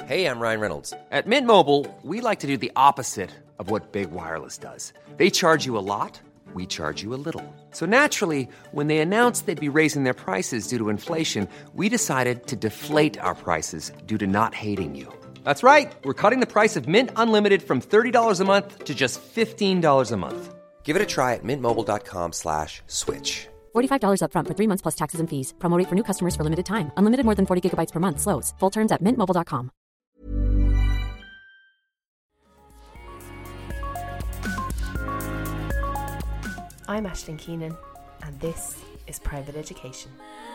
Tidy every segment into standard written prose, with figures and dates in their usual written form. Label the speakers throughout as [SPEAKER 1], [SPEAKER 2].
[SPEAKER 1] Hey, I'm Ryan Reynolds.
[SPEAKER 2] At Mint Mobile, we like to do the opposite of what Big Wireless does. They charge you a lot, we charge you a little. So naturally, when they announced they'd be raising their prices due to inflation, we decided to deflate our prices due to not hating you. That's right. We're cutting the price of Mint Unlimited from $30 a month to just $15 a month.
[SPEAKER 1] Give it a try at mintmobile.com/switch.
[SPEAKER 3] $45 up front for 3 months plus taxes and fees. Promo rate for new customers for limited time. Unlimited more than 40 gigabytes per month. Slows full terms at mintmobile.com.
[SPEAKER 4] I'm Aisling Keenan, and this is Private Education.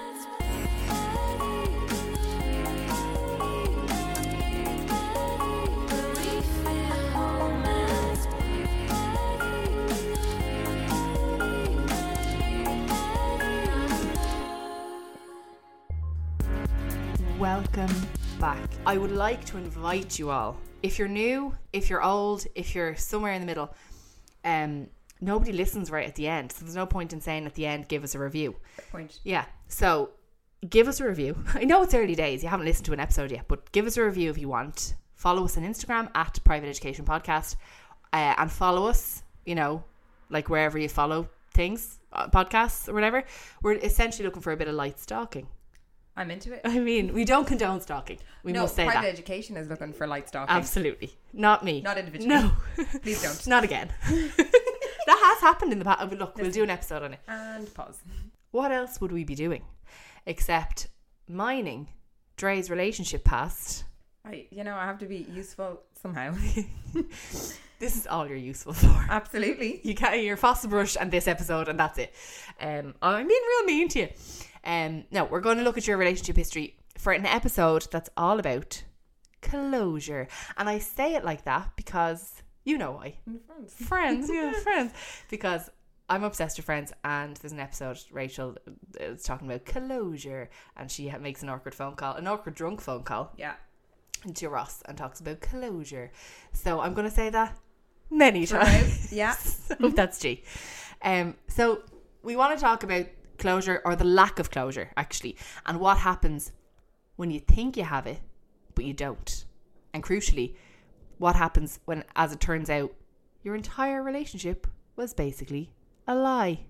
[SPEAKER 4] Welcome back. I would like to invite you all, if you're new, if you're old, if you're somewhere in the middle, nobody listens right at the end, so there's no point in saying at the end, give us a review.
[SPEAKER 5] Good point.
[SPEAKER 4] Yeah, so give us a review. I know it's early days, you haven't listened to an episode yet, but give us a review if you want. Follow us on Instagram at Private Education Podcast, and follow us, you know, like wherever you follow things, podcasts or whatever. We're essentially looking for a bit of light stalking.
[SPEAKER 5] I'm into it.
[SPEAKER 4] I mean, we don't condone stalking. We must say
[SPEAKER 5] Private
[SPEAKER 4] that.
[SPEAKER 5] Education is looking for light stalking.
[SPEAKER 4] Absolutely. Not me.
[SPEAKER 5] Not individually.
[SPEAKER 4] No.
[SPEAKER 5] Please don't.
[SPEAKER 4] Not again. That has happened in the past. Look, we'll do an episode on it.
[SPEAKER 5] And pause.
[SPEAKER 4] What else would we be doing except mining Dre's relationship past?
[SPEAKER 5] I have to be useful somehow.
[SPEAKER 4] This is all you're useful for.
[SPEAKER 5] Absolutely.
[SPEAKER 4] You can't. Your fossil brush and this episode, and that's it. I'm being real mean to you. No, we're going to look at your relationship history for an episode that's all about closure. And I say it like that because, you know why. Friends. Because I'm obsessed with Friends, and there's an episode, Rachel is talking about closure, and she makes an awkward drunk phone call.
[SPEAKER 5] Yeah.
[SPEAKER 4] To Ross, and talks about closure. So I'm going to say that many times.
[SPEAKER 5] Yeah.
[SPEAKER 4] So that's G. So we want to talk about closure, or the lack of closure, actually, and what happens when you think you have it but you don't, and crucially what happens when, as it turns out, your entire relationship was basically a lie.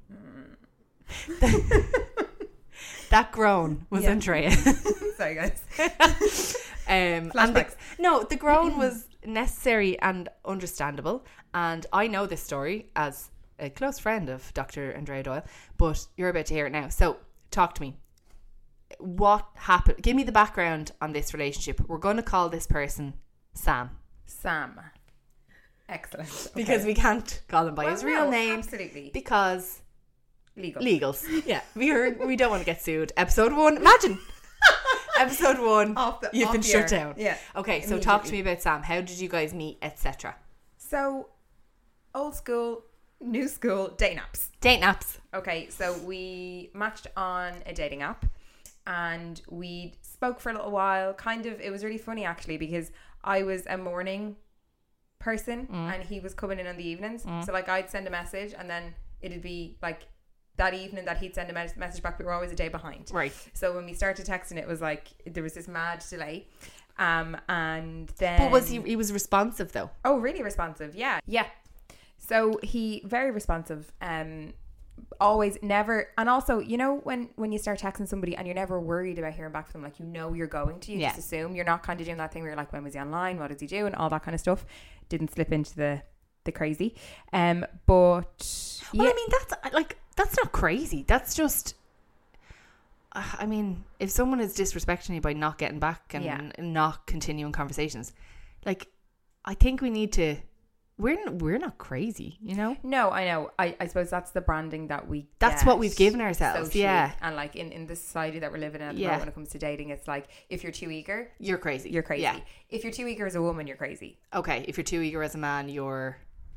[SPEAKER 4] That groan was Andrea.
[SPEAKER 5] Sorry guys.
[SPEAKER 4] Flashbacks. The groan was necessary and understandable, and I know this story as a close friend of Dr. Andrea Doyle, but you're about to hear it now. So talk to me. What happened? Give me the background on this relationship. We're going to call this person Sam.
[SPEAKER 5] Excellent. Okay.
[SPEAKER 4] Because we can't call him by his real name.
[SPEAKER 5] Absolutely.
[SPEAKER 4] Because legals. Yeah. We don't want to get sued. Episode 1. Imagine. Episode 1. You've been shut down.
[SPEAKER 5] Yeah.
[SPEAKER 4] Okay, so talk to me about Sam. How did you guys meet, etc.?
[SPEAKER 5] So, old school, new school, dating apps.
[SPEAKER 4] Dating apps.
[SPEAKER 5] Okay, so we matched on a dating app, and we spoke for a little while. It was really funny actually, because I was a morning person and he was coming in on the evenings. So like I'd send a message, and then it'd be like that evening that he'd send a message back. We were always a day behind. Right. So when we started texting, it was like there was this mad delay. And then...
[SPEAKER 4] But was he was responsive though?
[SPEAKER 5] Oh, really responsive. Yeah. So he very responsive. Always, never. And also, you know, when you start texting somebody and you're never worried about hearing back from them, like, you know, you're going to, you just assume. You're not kind of doing that thing where you're like, when was he online? What does he do? And all that kind of stuff. Didn't slip into the crazy. But
[SPEAKER 4] well, I mean, that's not crazy. That's just, I mean, if someone is disrespecting you by not getting back and not continuing conversations, like, I think we need to, we're not crazy, you know?
[SPEAKER 5] No, I know. I suppose that's the branding that
[SPEAKER 4] that's what we've given ourselves.
[SPEAKER 5] Socially.
[SPEAKER 4] Yeah.
[SPEAKER 5] And like in the society that we're living in at the moment, when it comes to dating, it's like, if you're too eager,
[SPEAKER 4] you're crazy.
[SPEAKER 5] Yeah. If you're too eager as a woman, you're crazy.
[SPEAKER 4] Okay. If you're too eager as a man, you're...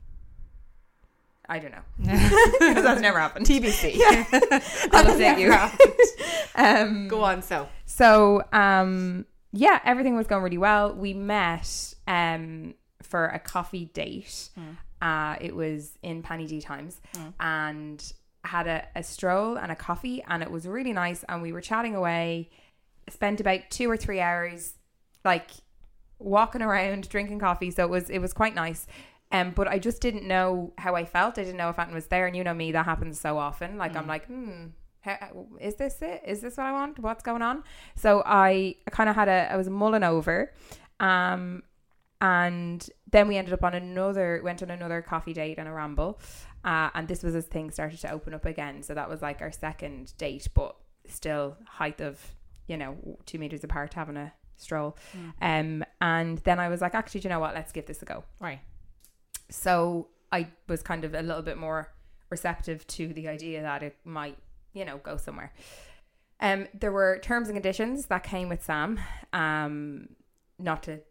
[SPEAKER 5] I don't know. Because that's never happened.
[SPEAKER 4] TBC.
[SPEAKER 5] Yeah. I'll update you.
[SPEAKER 4] Go on, So,
[SPEAKER 5] everything was going really well. We met for a coffee date. It was in Panny D Times, and had a stroll and a coffee, and it was really nice. And we were chatting away, spent about 2 or 3 hours, like walking around, drinking coffee. So it was quite nice. But I just didn't know how I felt. I didn't know if Anton was there. And you know me, that happens so often. Like, I'm like, is this it? Is this what I want? What's going on? So I kind of I was mulling over. And then we ended up went on another coffee date and a ramble. And this was as things started to open up again. So that was like our second date, but still height of, 2 meters apart, having a stroll. And then I was like, actually, do you know what? Let's give this a go.
[SPEAKER 4] Right.
[SPEAKER 5] So I was kind of a little bit more receptive to the idea that it might, go somewhere. There were terms and conditions that came with Sam. Not to,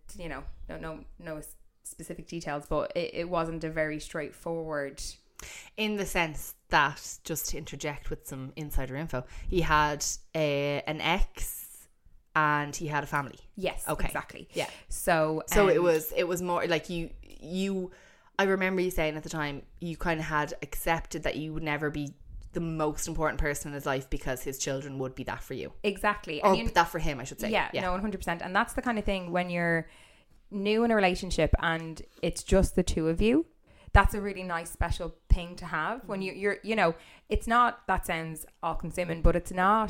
[SPEAKER 5] no specific details, but it wasn't a very straightforward.
[SPEAKER 4] In the sense that, just to interject with some insider info, he had an ex and he had a family.
[SPEAKER 5] Yes,
[SPEAKER 4] okay,
[SPEAKER 5] exactly.
[SPEAKER 4] Yeah.
[SPEAKER 5] So
[SPEAKER 4] it was more like you. I remember you saying at the time you kind of had accepted that you would never be the most important person in his life because his children would be that for you.
[SPEAKER 5] Exactly.
[SPEAKER 4] Or that for him, I should say.
[SPEAKER 5] Yeah, no, 100%. And that's the kind of thing when you're new in a relationship and it's just the two of you. That's a really nice special thing to have when you're it's not, that sounds all consuming, but it's not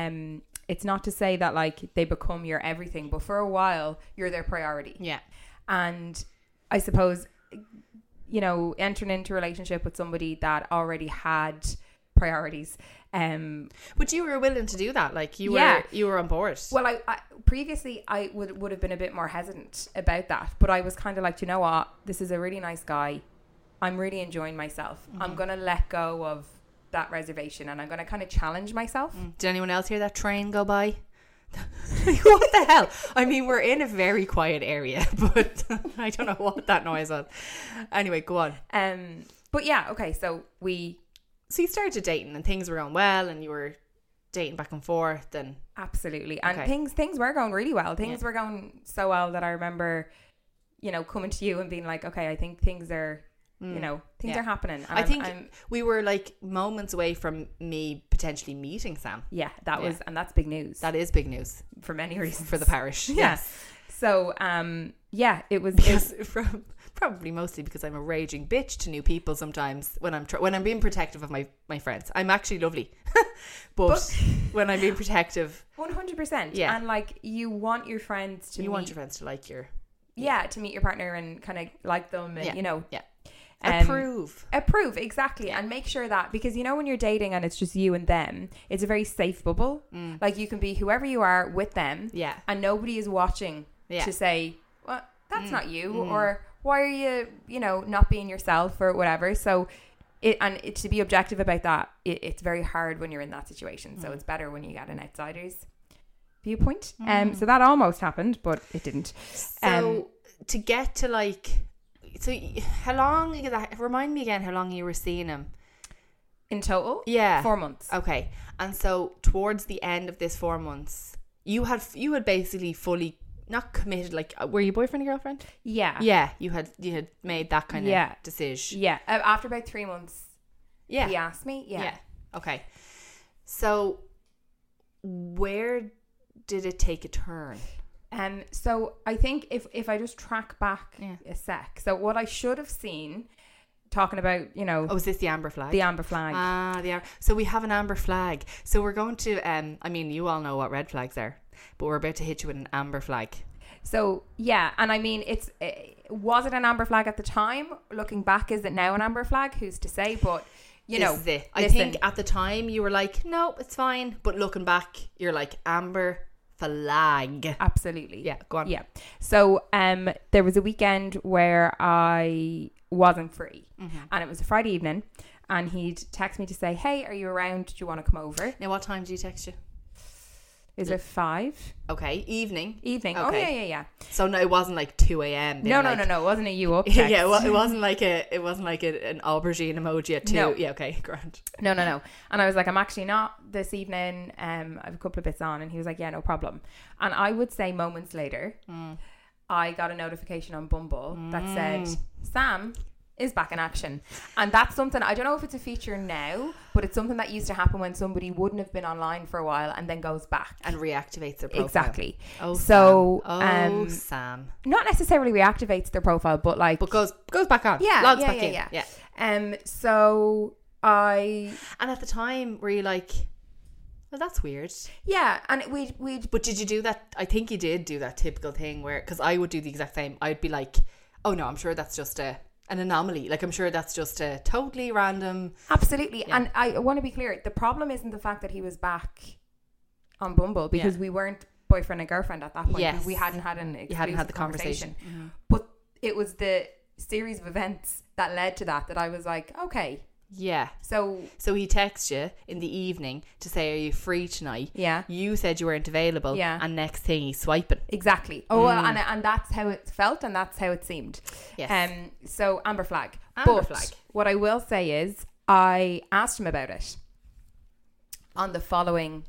[SPEAKER 5] to say that like they become your everything, but for a while you're their priority.
[SPEAKER 4] Yeah.
[SPEAKER 5] And I suppose, entering into a relationship with somebody that already had priorities.
[SPEAKER 4] But you were willing to do that, like you were on board.
[SPEAKER 5] Well, I previously I would have been a bit more hesitant about that, but I was kind of like, you know what, this is a really nice guy. I'm really enjoying myself. I'm gonna let go of that reservation and I'm gonna kind of challenge myself.
[SPEAKER 4] Did anyone else hear that train go by? What the hell? I mean, we're in a very quiet area, but I don't know what that noise was. Anyway, go on.
[SPEAKER 5] But yeah, okay, so you
[SPEAKER 4] started dating and things were going well and you were dating back and forth and
[SPEAKER 5] absolutely. And things were going really well. Things were going so well that I remember, coming to you and being like, okay, I think things are things are happening. And
[SPEAKER 4] I think we were like moments away from me potentially meeting Sam.
[SPEAKER 5] Yeah, that's big news.
[SPEAKER 4] That is big news
[SPEAKER 5] for many reasons
[SPEAKER 4] for the parish. Yes.
[SPEAKER 5] So, it was
[SPEAKER 4] probably mostly because I'm a raging bitch to new people sometimes when I'm being protective of my friends. I'm actually lovely, but when I'm being protective,
[SPEAKER 5] 100%. Yeah, and like you want your friends to
[SPEAKER 4] like your
[SPEAKER 5] to meet your partner and kind of like them and
[SPEAKER 4] approve
[SPEAKER 5] exactly, and make sure that, because when you're dating and it's just you and them, it's a very safe bubble. Like you can be whoever you are with them, and nobody is watching to say, well, that's not you, or why are you not being yourself or whatever. So to be objective about that, it's very hard when you're in that situation. So it's better when you get an outsider's viewpoint. So that almost happened, but it didn't.
[SPEAKER 4] So to get to how long, remind me again how long you were seeing him
[SPEAKER 5] in total? 4 months.
[SPEAKER 4] Okay. And so towards the end of this 4 months, you had basically fully not committed, like were you boyfriend and girlfriend? Yeah, you had made that kind of decision.
[SPEAKER 5] After about 3 months he asked me.
[SPEAKER 4] Okay. So where did it take a turn?
[SPEAKER 5] So I think if I just track back a sec, so what I should have seen, talking about,
[SPEAKER 4] is this the amber flag?
[SPEAKER 5] The amber flag.
[SPEAKER 4] So we have an amber flag. So we're going to, I mean, you all know what red flags are, but we're about to hit you with an amber flag.
[SPEAKER 5] So, and I mean, was it an amber flag at the time? Looking back, is it now an amber flag? Who's to say? But,
[SPEAKER 4] this is it. I think at the time you were like, no, it's fine. But looking back, you're like, amber flag.
[SPEAKER 5] Absolutely.
[SPEAKER 4] Yeah, go on.
[SPEAKER 5] Yeah. So there was a weekend where I wasn't free, and it was a Friday evening, and he'd text me to say, hey, are you around? Do you want to come over?
[SPEAKER 4] Now, what time did he text you?
[SPEAKER 5] Is it 5?
[SPEAKER 4] Okay, evening.
[SPEAKER 5] Okay. Oh yeah.
[SPEAKER 4] So no, it wasn't like 2 a.m.
[SPEAKER 5] No. It wasn't a you up text.
[SPEAKER 4] Yeah, well, it wasn't like an aubergine emoji at 2.
[SPEAKER 5] No.
[SPEAKER 4] Yeah, okay, grand.
[SPEAKER 5] No. And I was like, I'm actually not this evening. I have a couple of bits on, and he was like, yeah, no problem. And I would say moments later, I got a notification on Bumble that said, Sam is back in action. And that's something, I don't know if it's a feature now, but it's something that used to happen when somebody wouldn't have been online for a while and then goes back.
[SPEAKER 4] And reactivates their profile.
[SPEAKER 5] Exactly.
[SPEAKER 4] Oh,
[SPEAKER 5] so,
[SPEAKER 4] Sam.
[SPEAKER 5] not necessarily reactivates their profile, but like...
[SPEAKER 4] But goes back on.
[SPEAKER 5] Yeah,
[SPEAKER 4] Logs
[SPEAKER 5] yeah,
[SPEAKER 4] back
[SPEAKER 5] yeah,
[SPEAKER 4] in.
[SPEAKER 5] yeah. So I...
[SPEAKER 4] And at the time, were you like... Well, that's weird.
[SPEAKER 5] Yeah, and we'd...
[SPEAKER 4] But did you do that? I think you did do that typical thing where... Because I would do the exact same. I'd be like, oh no, I'm sure that's just an anomaly. Like, I'm sure that's just a totally random...
[SPEAKER 5] Absolutely.
[SPEAKER 4] Yeah.
[SPEAKER 5] And I want to be clear. The problem isn't the fact that he was back on Bumble, because we weren't boyfriend and girlfriend at that point.
[SPEAKER 4] Yes.
[SPEAKER 5] We hadn't had an exclusive
[SPEAKER 4] You hadn't had the conversation.
[SPEAKER 5] But it was the series of events that led to that I was like, okay.
[SPEAKER 4] Yeah.
[SPEAKER 5] So
[SPEAKER 4] he texts you in the evening to say, are you free tonight?
[SPEAKER 5] Yeah.
[SPEAKER 4] You said you weren't available.
[SPEAKER 5] Yeah.
[SPEAKER 4] And next thing he's swiping.
[SPEAKER 5] exactly. Oh, well, and that's how it felt, and that's how it seemed.
[SPEAKER 4] Yes.
[SPEAKER 5] So Amber Flag.
[SPEAKER 4] Amber
[SPEAKER 5] But
[SPEAKER 4] flag.
[SPEAKER 5] what I will say is, I asked him about it on the following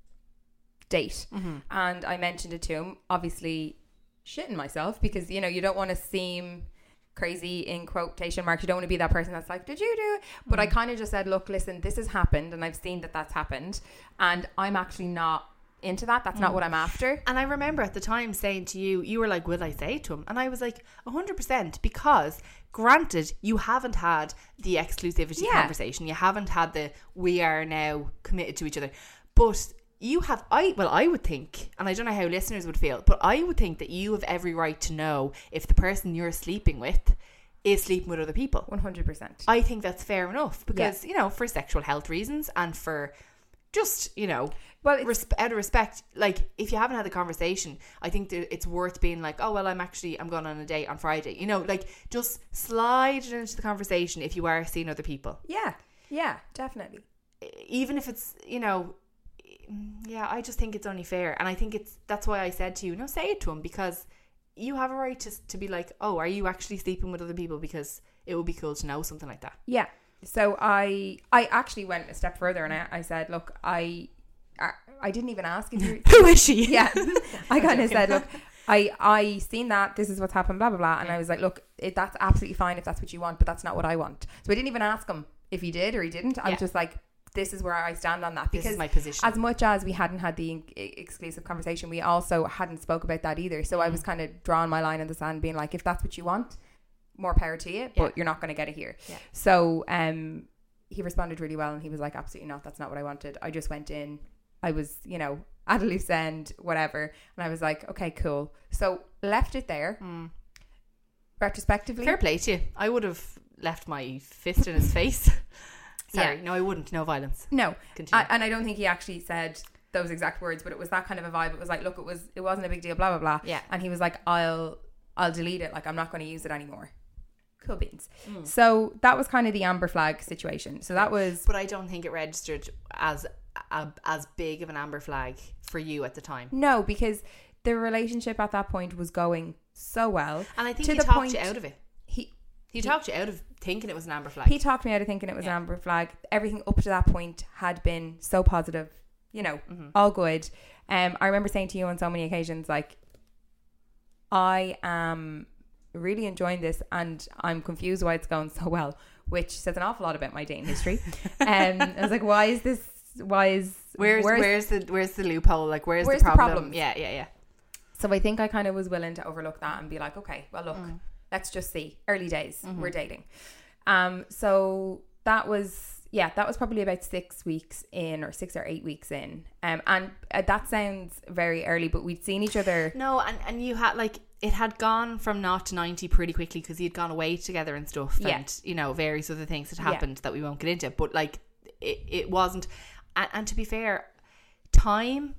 [SPEAKER 5] date, and I mentioned it to him. Obviously, shitting myself, because you don't want to seem crazy in quotation marks. You don't want to be that person that's like, did you do it? But I kind of just said, look, listen, this has happened, and I've seen that that's happened, and I'm actually not into that. That's not what I'm after.
[SPEAKER 4] And I remember at the time saying to you, you were like, will I say it to him? And I was like, 100%, because granted, you haven't had the exclusivity conversation. You haven't had the, we are now committed to each other. But you have, I would think, and I don't know how listeners would feel, but I would think that you have every right to know if the person you're sleeping with is sleeping with other people.
[SPEAKER 5] 100%.
[SPEAKER 4] I think that's fair enough, because, for sexual health reasons, and for just, well, out of respect, like, if you haven't had the conversation, I think that it's worth being like, oh, well, I'm going on a date on Friday. like, just slide it into the conversation if you are seeing other people.
[SPEAKER 5] Yeah, definitely.
[SPEAKER 4] Even if it's, I just think it's only fair. And I think that's why I said to you, no, say it to him, because you have a right to be like, oh, are you actually sleeping with other people? Because it would be cool to know something like that.
[SPEAKER 5] Yeah. So I actually went a step further, and I said, look, I didn't even ask if you...
[SPEAKER 4] Who is she?
[SPEAKER 5] Yeah. I kind of said, look, I seen that, this is what's happened, blah, blah, blah. And I was like, look, that's absolutely fine if that's what you want, but that's not what I want. So I didn't even ask him if he did or he didn't. I was just like, this is where I stand on that. Because
[SPEAKER 4] this is my position.
[SPEAKER 5] As much as we hadn't had the exclusive conversation, we also hadn't spoke about that either. So I was kind of drawing my line in the sand, being like, if that's what you want, more power to you, but you're not going to get it here. Yeah. So he responded really well, and he was like, absolutely not, that's not what I wanted. I just went in, I was, at a loose end, whatever. And I was like, okay, cool. So left it there. Retrospectively.
[SPEAKER 4] Fair play to you. I would have left my fist in his face. Sorry, no, I wouldn't. No violence.
[SPEAKER 5] No.
[SPEAKER 4] Continue.
[SPEAKER 5] And I don't think he actually said those exact words, but it was that kind of a vibe. It was like, look, it wasn't a big deal, blah, blah, blah.
[SPEAKER 4] Yeah.
[SPEAKER 5] And he was like, I'll delete it. Like, I'm not going to use it anymore. Cool beans. So that was kind of the Amber Flag situation. So that was...
[SPEAKER 4] But I don't think it registered as big of an Amber Flag for you at the time.
[SPEAKER 5] No, because the relationship at that point was going so well.
[SPEAKER 4] And I think he talked you out of it. He talked you out of thinking it was an Amber Flag.
[SPEAKER 5] He talked me out of thinking it was an Amber Flag. Everything up to that point had been so positive, all good. I remember saying to you on so many occasions, like, I am really enjoying this, and I'm confused why it's going so well, which says an awful lot about my dating history. I was like, where's
[SPEAKER 4] the loophole? Like, where's the problem? Yeah.
[SPEAKER 5] So I think I kind of was willing to overlook that and be like, okay, well, look, let's just see. Early days, we're dating. So that was probably about 6 weeks in, or 6 or 8 weeks in. And that sounds very early, but we'd seen each other.
[SPEAKER 4] No, and you had, like, it had gone from 0 to 90 pretty quickly, because you'd gone away together and stuff.
[SPEAKER 5] Yeah.
[SPEAKER 4] And, various other things had happened that we won't get into. But, like, it wasn't. And to be fair, time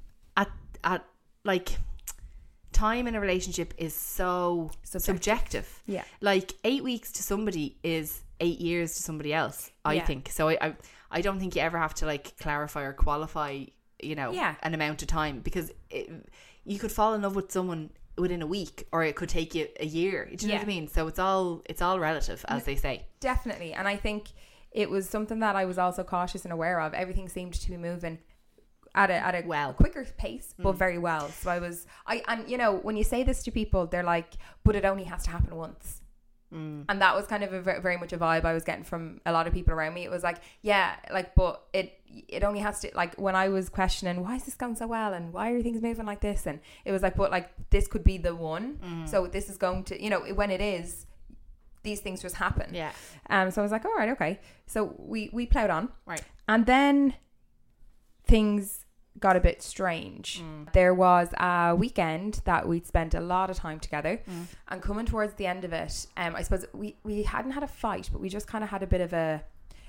[SPEAKER 4] time in a relationship is so subjective.
[SPEAKER 5] Yeah.
[SPEAKER 4] Like, 8 weeks to somebody is 8 years to somebody else, I think. So I don't think you ever have to, like, clarify or qualify, an amount of time, because you could fall in love with someone within a week, or it could take you a year. Do you know what I mean? So it's all relative, as they say. Definitely.
[SPEAKER 5] And I think it was something that I was also cautious and aware of. Everything seemed to be moving at a quicker pace, but very well. So and when you say this to people, they're like, but it only has to happen once. And that was kind of a very much a vibe I was getting from a lot of people around me. It was like, yeah, like, but it only has to, like, when I was questioning, why is this going so well? And why are things moving like this? And it was like, but like, this could be the one. So this is going to, you know, when it is, these things just happen.
[SPEAKER 4] Yeah.
[SPEAKER 5] So I was like, all right, okay. So we plowed on.
[SPEAKER 4] Right.
[SPEAKER 5] And then things got a bit strange. There was a weekend that we'd spent a lot of time together, and coming towards the end of it, I suppose we hadn't had a fight, but we just kind of had a bit of a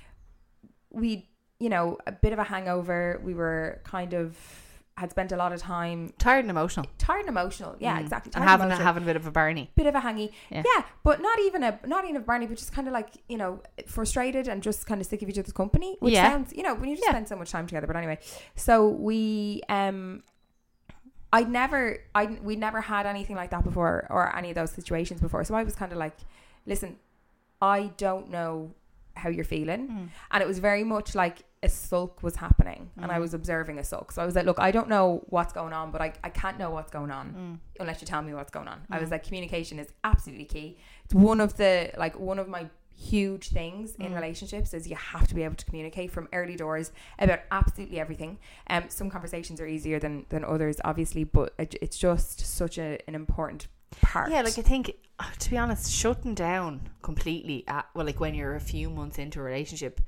[SPEAKER 5] bit of a hangover. We were kind of had spent a lot of time
[SPEAKER 4] Tired and emotional.
[SPEAKER 5] Yeah, exactly.
[SPEAKER 4] And having a bit of a Barney.
[SPEAKER 5] Bit of a hangy. Yeah, but not even a Barney, but just kind of like, you know, frustrated and just kind of sick of each other's company, which sounds, you know, when you just spend so much time together. But anyway, so we we'd never had anything like that before, or any of those situations before. So I was kind of like, listen, I don't know how you're feeling. And it was very much like a sulk was happening, and I was observing a sulk. So I was like, look, I don't know what's going on, but I can't know what's going on unless you tell me what's going on. I was like, communication is absolutely key. It's one of my huge things in relationships is you have to be able to communicate from early doors about absolutely everything. Some conversations are easier than others, obviously, but it's just such an important part.
[SPEAKER 4] Yeah, like I think, to be honest, shutting down completely like when you're a few months into a relationship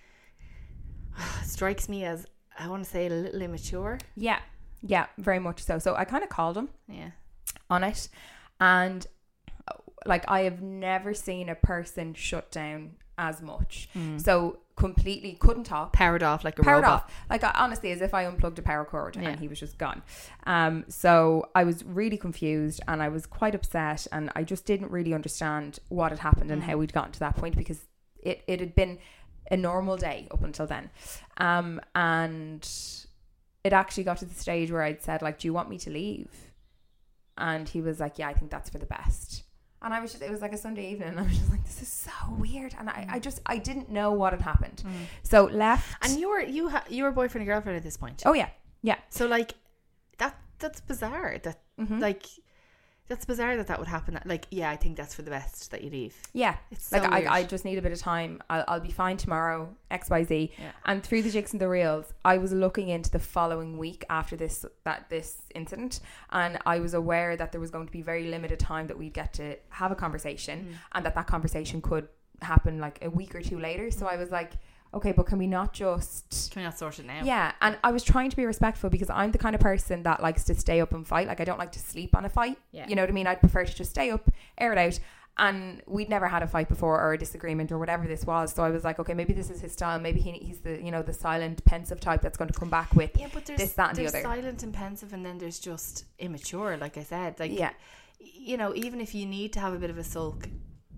[SPEAKER 4] strikes me as, I want to say, a little immature.
[SPEAKER 5] Yeah, very much so. So I kind of called him on it, and like, I have never seen a person shut down as much. So completely couldn't talk,
[SPEAKER 4] powered off like a robot.
[SPEAKER 5] Like, honestly, as if I unplugged a power cord and he was just gone. So I was really confused, and I was quite upset, and I just didn't really understand what had happened and how we'd gotten to that point, because it had been a normal day up until then. And it actually got to the stage where I'd said, like, do you want me to leave? And he was like, yeah, I think that's for the best. And I was just, it was like a Sunday evening, and I was just like, this is so weird. And I didn't know what had happened. So left. And
[SPEAKER 4] you were boyfriend and girlfriend at this point.
[SPEAKER 5] Oh yeah. Yeah.
[SPEAKER 4] So like, that's bizarre. That like, that's bizarre that would happen. Like, yeah, I think that's for the best that you leave.
[SPEAKER 5] Yeah.
[SPEAKER 4] It's so
[SPEAKER 5] like,
[SPEAKER 4] weird.
[SPEAKER 5] I just need a bit of time. I'll be fine tomorrow, XYZ. Yeah. And through the jigs and the reels, I was looking into the following week after this incident, and I was aware that there was going to be very limited time that we'd get to have a conversation, and that conversation could happen like a week or two later. So I was like, okay, but can we not sort it now? Yeah. And I was trying to be respectful, because I'm the kind of person that likes to stay up and fight. Like, I don't like to sleep on a fight. Yeah. You know what I mean? I'd prefer to just stay up, air it out. And we'd never had a fight before, or a disagreement, or whatever this was. So I was like, okay, maybe this is his style. Maybe he's the, you know, the silent, pensive type that's going to come back with
[SPEAKER 4] but
[SPEAKER 5] this, that, and the other.
[SPEAKER 4] There's silent and pensive, and then there's just immature, like I said. Like, you know, even if you need to have a bit of a sulk,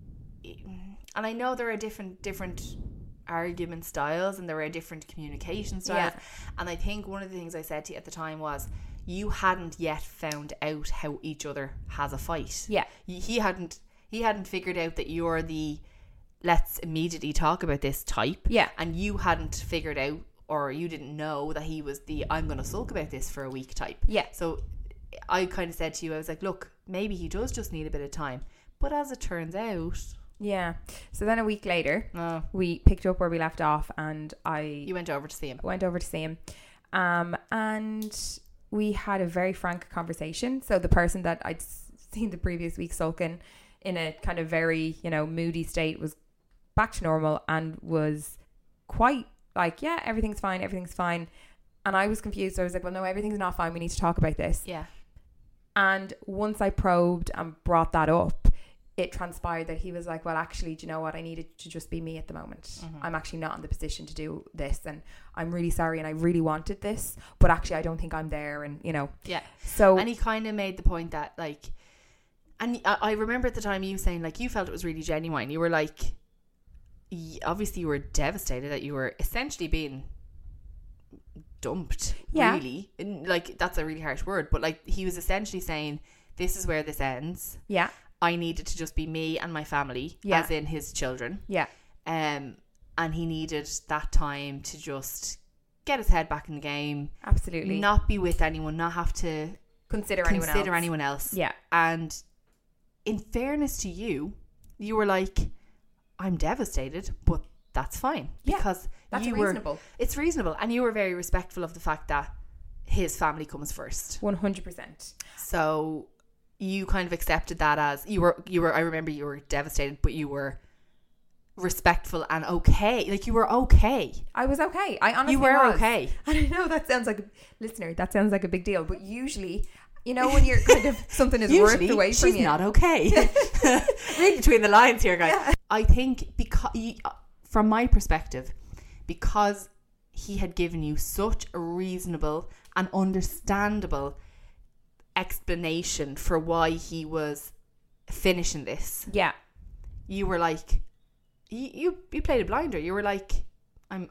[SPEAKER 4] and I know there are different argument styles, and there are different communication styles, and I think one of the things I said to you at the time was, you hadn't yet found out how each other has a fight. He hadn't figured out that you're the let's immediately talk about this type, and you hadn't figured out, or you didn't know that he was the I'm gonna sulk about this for a week type. So I kind of said to you, I was like, look, maybe he does just need a bit of time. But as it turns out,
[SPEAKER 5] so then a week later, we picked up where we left off, and
[SPEAKER 4] you went over to see him.
[SPEAKER 5] And we had a very frank conversation. So the person that I'd seen the previous week sulking in a kind of very, you know, moody state was back to normal, and was quite like, yeah, everything's fine. And I was confused. So I was like, well, no, everything's not fine. We need to talk about this. And once I probed and brought that up, it transpired that he was like, well, actually, do you know what? I needed to just be me at the moment. I'm actually not in the position to do this, and I'm really sorry, and I really wanted this, but actually I don't think I'm there, and, you know. So,
[SPEAKER 4] and he kind of made the point that, like, and I remember at the time you saying, like, you felt it was really genuine. You were like, obviously you were devastated that you were essentially being dumped, really. And, like, that's a really harsh word, but, like, he was essentially saying, this is where this ends. I needed to just be me and my family, as in his children. And he needed that time to just get his head back in the game.
[SPEAKER 5] Absolutely.
[SPEAKER 4] Not be with anyone, not have to
[SPEAKER 5] consider anyone else.
[SPEAKER 4] And in fairness to you, you were like, I'm devastated, but that's fine.
[SPEAKER 5] Yeah,
[SPEAKER 4] because
[SPEAKER 5] that's
[SPEAKER 4] you
[SPEAKER 5] reasonable.
[SPEAKER 4] It's reasonable. And you were very respectful of the fact that his family comes first.
[SPEAKER 5] 100%.
[SPEAKER 4] So you kind of accepted that as you were, I remember you were devastated, but you were respectful and okay. Like, you were okay.
[SPEAKER 5] I was okay. I honestly
[SPEAKER 4] You were
[SPEAKER 5] was.
[SPEAKER 4] okay.
[SPEAKER 5] And I know that sounds like, listener, that sounds like a big deal, but usually, you know, when you're kind of, something is
[SPEAKER 4] Usually,
[SPEAKER 5] worth away from
[SPEAKER 4] she's
[SPEAKER 5] you.
[SPEAKER 4] not okay. Read between the lines here, guys. Yeah. I think because, from my perspective, because he had given you such a reasonable and understandable explanation for why he was finishing this.
[SPEAKER 5] Yeah.
[SPEAKER 4] You were like, you played a blinder. You were like, I'm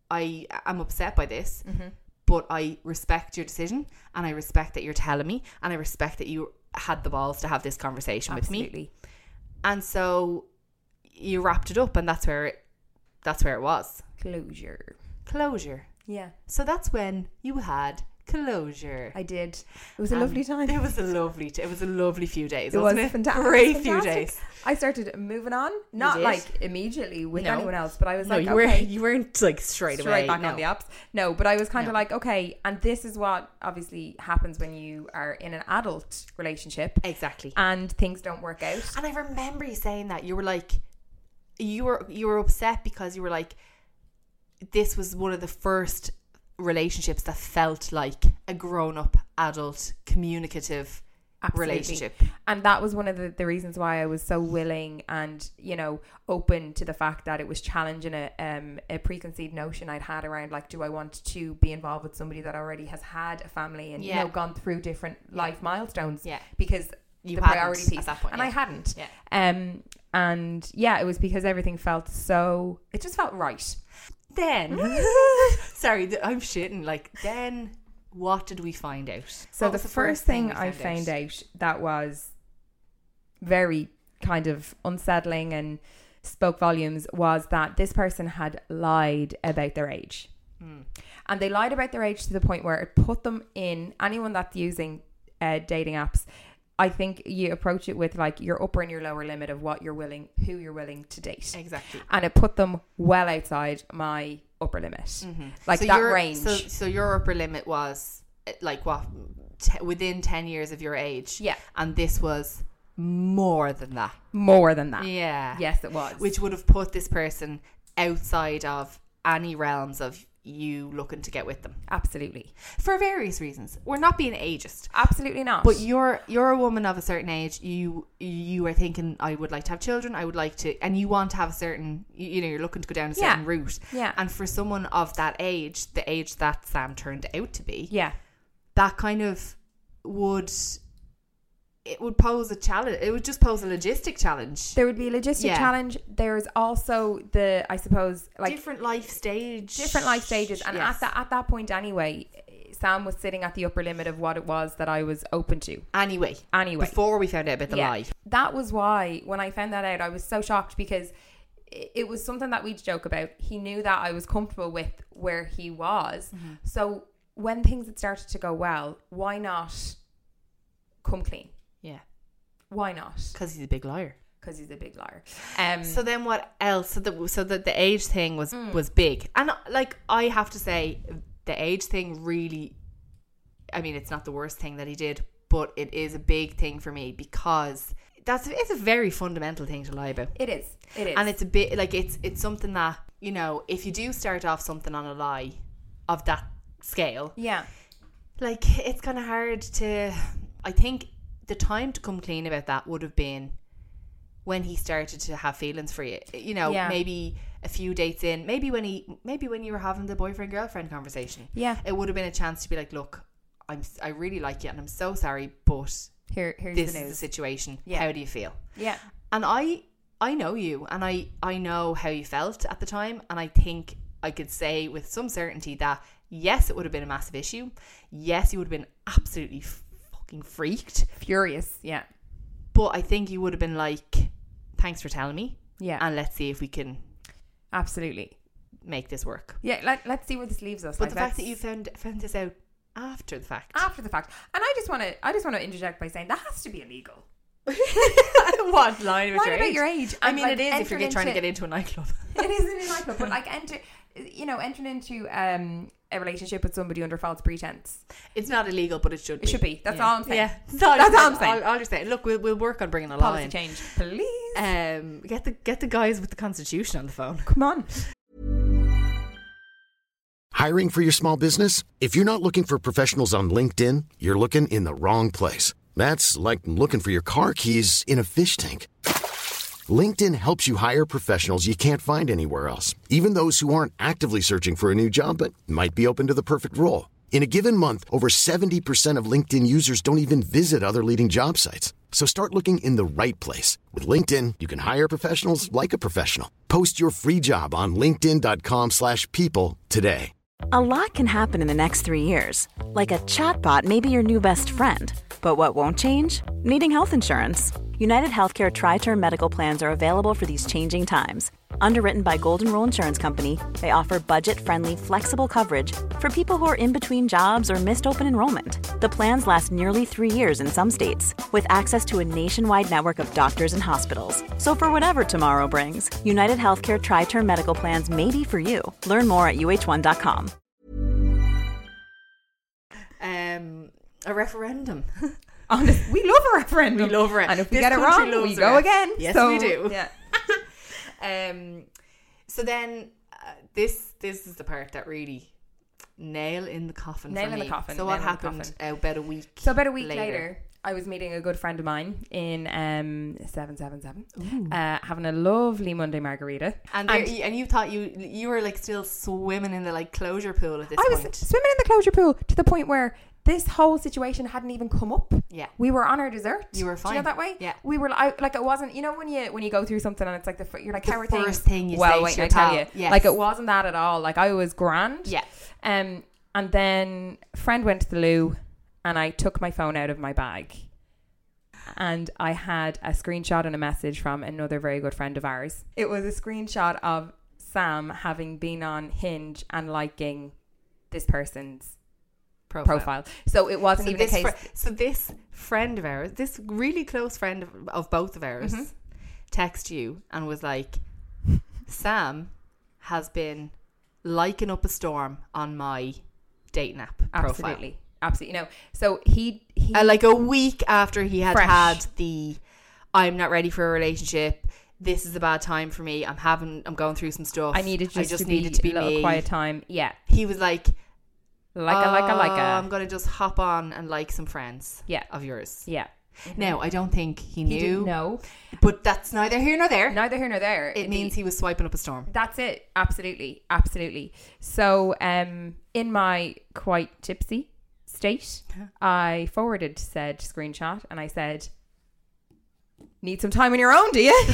[SPEAKER 4] upset by this, but I respect your decision, and I respect that you're telling me, and I respect that you had the balls to have this conversation with me. And so you wrapped it up, and that's where it was. Closure.
[SPEAKER 5] Yeah.
[SPEAKER 4] So that's when you had closure.
[SPEAKER 5] I did. It was a lovely time.
[SPEAKER 4] It was a lovely few days.
[SPEAKER 5] It was fantastic.
[SPEAKER 4] Great few days.
[SPEAKER 5] I started moving on, not like immediately with anyone else, but I was like,
[SPEAKER 4] you weren't like straight away
[SPEAKER 5] back on the apps. No, but I was kind of like, okay, and this is what obviously happens when you are in an adult relationship.
[SPEAKER 4] Exactly.
[SPEAKER 5] And things don't work out.
[SPEAKER 4] And I remember you saying that you were like, you were upset because you were like, this was one of the first relationships that felt like a grown-up, adult, communicative relationship.
[SPEAKER 5] And that was one of the reasons why I was so willing and, you know, open to the fact that it was challenging a preconceived notion I'd had around, like, do I want to be involved with somebody that already has had a family and, you know, gone through different life milestones? Yeah. Because the priority piece.
[SPEAKER 4] At that point,
[SPEAKER 5] and I hadn't. Yeah. And yeah, it was because everything felt so, it just felt right.
[SPEAKER 4] Then, sorry, I'm shitting. Like, then what did we find out?
[SPEAKER 5] So the first thing I found out that was very kind of unsettling and spoke volumes was that this person had lied about their age. And they lied about their age to the point where it put them in, anyone that's using dating apps, I think you approach it with like your upper and your lower limit of what you're willing, who you're willing to date.
[SPEAKER 4] Exactly.
[SPEAKER 5] And it put them well outside my upper limit. Like so that range.
[SPEAKER 4] So your upper limit was like what? Within 10 years of your age.
[SPEAKER 5] Yeah.
[SPEAKER 4] And this was more than that.
[SPEAKER 5] More than that.
[SPEAKER 4] Yeah.
[SPEAKER 5] Yes, it was.
[SPEAKER 4] Which would have put this person outside of any realms of you looking to get with them.
[SPEAKER 5] Absolutely.
[SPEAKER 4] For various reasons. We're not being ageist.
[SPEAKER 5] Absolutely not.
[SPEAKER 4] But you're a woman of a certain age. You are thinking, I would like to have children. I would like to, and you want to have a certain, you know, you're looking to go down a certain route.
[SPEAKER 5] Yeah.
[SPEAKER 4] And for someone of that age, the age that Sam turned out to be,
[SPEAKER 5] yeah,
[SPEAKER 4] that kind of would pose a challenge. It would just pose a logistic challenge.
[SPEAKER 5] There would be a logistic challenge. There's also the, I suppose, like
[SPEAKER 4] different life stages.
[SPEAKER 5] And at that point anyway, Sam was sitting at the upper limit of what it was that I was open to.
[SPEAKER 4] Anyway. Before we found out about the lie.
[SPEAKER 5] That was why when I found that out, I was so shocked because it was something that we'd joke about. He knew that I was comfortable with where he was. Mm-hmm. So when things had started to go well, why not come clean?
[SPEAKER 4] Yeah.
[SPEAKER 5] Why not?
[SPEAKER 4] Because he's a big liar.
[SPEAKER 5] So
[SPEAKER 4] then what else? So the age thing was big. And like, I have to say, the age thing really, I mean, it's not the worst thing that he did, but it is a big thing for me because it's a very fundamental thing to lie about.
[SPEAKER 5] It is.
[SPEAKER 4] And it's a bit like, it's something that, you know, if you do start off something on a lie of that scale,
[SPEAKER 5] yeah,
[SPEAKER 4] like, it's kind of hard to, I think the time to come clean about that would have been when he started to have feelings for you, you know, maybe a few dates in, maybe when you were having the boyfriend-girlfriend conversation, it would have been a chance to be like, look, I really like you and I'm so sorry, but
[SPEAKER 5] here's
[SPEAKER 4] this
[SPEAKER 5] the news.
[SPEAKER 4] is the situation. How do you feel?
[SPEAKER 5] Yeah.
[SPEAKER 4] And I know you, and I know how you felt at the time, and I think I could say with some certainty that yes, it would have been a massive issue. Yes, you would have been absolutely fucking freaked,
[SPEAKER 5] furious. Yeah.
[SPEAKER 4] But I think you would have been like, thanks for telling me.
[SPEAKER 5] Yeah.
[SPEAKER 4] And let's see if we can
[SPEAKER 5] absolutely
[SPEAKER 4] make this work.
[SPEAKER 5] Yeah, let's see where this leaves us.
[SPEAKER 4] But the fact that you found this out after the fact.
[SPEAKER 5] And I just want to interject by saying that has to be illegal.
[SPEAKER 4] What line about
[SPEAKER 5] Line
[SPEAKER 4] your
[SPEAKER 5] about
[SPEAKER 4] age?
[SPEAKER 5] your age.
[SPEAKER 4] I
[SPEAKER 5] And,
[SPEAKER 4] mean,
[SPEAKER 5] like,
[SPEAKER 4] it is if you're
[SPEAKER 5] entered
[SPEAKER 4] trying to
[SPEAKER 5] into-
[SPEAKER 4] get into a nightclub.
[SPEAKER 5] It is in a nightclub, but like entering into a relationship with somebody under false pretense.
[SPEAKER 4] It's not illegal, but it should be.
[SPEAKER 5] It should be. That's all I'm saying.
[SPEAKER 4] Yeah,
[SPEAKER 5] That's all I'm saying.
[SPEAKER 4] I'll just say, look, we'll work on bringing a
[SPEAKER 5] Policy
[SPEAKER 4] line.
[SPEAKER 5] change, please.
[SPEAKER 4] Get the guys with the Constitution on the phone.
[SPEAKER 5] Come on.
[SPEAKER 1] Hiring for your small business? If you're not looking for professionals on LinkedIn, you're looking in the wrong place. That's like looking for your car keys in a fish tank. LinkedIn helps you hire professionals you can't find anywhere else, even those who aren't actively searching for a new job but might be open to the perfect role. In a given month, over 70% of LinkedIn users don't even visit other leading job sites. So start looking in the right place. With LinkedIn, you can hire professionals like a professional. Post your free job on linkedin.com/people today.
[SPEAKER 6] A lot can happen in the next 3 years. Like a chatbot may be your new best friend. But what won't change? Needing health insurance. United Healthcare Tri-Term Medical Plans are available for these changing times. Underwritten by Golden Rule Insurance Company, they offer budget-friendly, flexible coverage for people who are in between jobs or missed open enrollment. The plans last nearly 3 years in some states, with access to a nationwide network of doctors and hospitals. So for whatever tomorrow brings, United Healthcare Tri-Term Medical Plans may be for you. Learn more at uh1.com.
[SPEAKER 4] A referendum.
[SPEAKER 5] Honest, we love a referendum.
[SPEAKER 4] We love it.
[SPEAKER 5] And if we
[SPEAKER 4] This
[SPEAKER 5] get it
[SPEAKER 4] country
[SPEAKER 5] wrong, we
[SPEAKER 4] loves a
[SPEAKER 5] go
[SPEAKER 4] ref.
[SPEAKER 5] again.
[SPEAKER 4] Yes,
[SPEAKER 5] So,
[SPEAKER 4] we do.
[SPEAKER 5] Yeah.
[SPEAKER 4] So then, this is the part that really nail in the coffin.
[SPEAKER 5] Nail
[SPEAKER 4] for
[SPEAKER 5] in the
[SPEAKER 4] me.
[SPEAKER 5] coffin,
[SPEAKER 4] So
[SPEAKER 5] nail
[SPEAKER 4] what
[SPEAKER 5] in the
[SPEAKER 4] happened
[SPEAKER 5] coffin.
[SPEAKER 4] about a week?
[SPEAKER 5] So about a week later, I was meeting a good friend of mine in 777, having a lovely Monday margarita.
[SPEAKER 4] And you thought you were like still swimming in the like closure pool at this
[SPEAKER 5] I was
[SPEAKER 4] point.
[SPEAKER 5] swimming in the closure pool to the point where this whole situation hadn't even come up.
[SPEAKER 4] Yeah.
[SPEAKER 5] We were on our dessert.
[SPEAKER 4] You were
[SPEAKER 5] Do you know
[SPEAKER 4] fine.
[SPEAKER 5] that way?
[SPEAKER 4] Yeah.
[SPEAKER 5] We were like, it wasn't, you know, when you go through something and it's like you're like,
[SPEAKER 4] The
[SPEAKER 5] how are
[SPEAKER 4] first
[SPEAKER 5] things?
[SPEAKER 4] thing you
[SPEAKER 5] well,
[SPEAKER 4] say
[SPEAKER 5] wait,
[SPEAKER 4] to your
[SPEAKER 5] I tell
[SPEAKER 4] pal.
[SPEAKER 5] you.
[SPEAKER 4] Yes.
[SPEAKER 5] Like, it wasn't that at all. Like, I was grand.
[SPEAKER 4] Yeah.
[SPEAKER 5] And then a friend went to the loo and I took my phone out of my bag. And I had a screenshot and a message from another very good friend of ours. It was a screenshot of Sam having been on Hinge and liking this person's profile. So it wasn't even a case.
[SPEAKER 4] So this friend of ours, this really close friend of both of ours, texted you and was like, Sam has been liking up a storm on my dating app profile.
[SPEAKER 5] Absolutely. No. So he
[SPEAKER 4] like a week after he had
[SPEAKER 5] Fresh.
[SPEAKER 4] had the I'm not ready for a relationship, this is a bad time for me, I'm going through some stuff,
[SPEAKER 5] I needed
[SPEAKER 4] just
[SPEAKER 5] to
[SPEAKER 4] needed to be
[SPEAKER 5] a little
[SPEAKER 4] me.
[SPEAKER 5] quiet time. Yeah.
[SPEAKER 4] He was like
[SPEAKER 5] I'm
[SPEAKER 4] gonna just hop on and like some friends of yours.
[SPEAKER 5] Yeah.
[SPEAKER 4] Now I don't think he knew.
[SPEAKER 5] He didn't know.
[SPEAKER 4] But that's neither here nor there.
[SPEAKER 5] Neither here nor there.
[SPEAKER 4] It means he was swiping up a storm.
[SPEAKER 5] That's it. Absolutely. So in my quite tipsy state, I forwarded said screenshot and I said, need some time on your own, do you?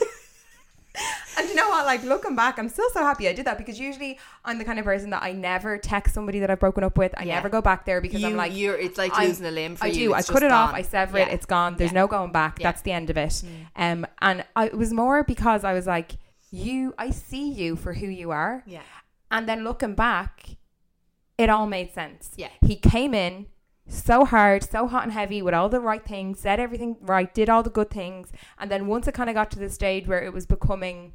[SPEAKER 5] And you know what, like, looking back, I'm still so happy I did that, because usually I'm the kind of person that I never text somebody that I've broken up with. I never go back there, because I'm like,
[SPEAKER 4] it's like losing a limb for you.
[SPEAKER 5] I do. I
[SPEAKER 4] It's
[SPEAKER 5] cut
[SPEAKER 4] just
[SPEAKER 5] it off.
[SPEAKER 4] gone.
[SPEAKER 5] I sever it. It's gone. There's no going back.
[SPEAKER 4] Yeah.
[SPEAKER 5] That's the end of it. And it was more because I was like, I see you for who you are.
[SPEAKER 4] Yeah.
[SPEAKER 5] And then looking back, it all made sense.
[SPEAKER 4] Yeah.
[SPEAKER 5] He came in so hard, so hot and heavy, with all the right things, said everything right, did all the good things. And then once it kind of got to the stage where it was becoming